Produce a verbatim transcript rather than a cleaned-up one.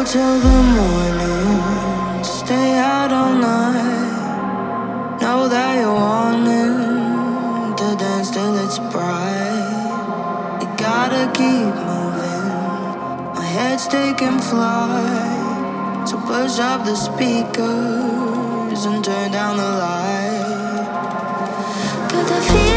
till the morning, stay out all night. Know that you're wanting to dance till it's bright. You gotta keep moving, my head's taking flight. So push up the speakers and turn down the light. Got the feeling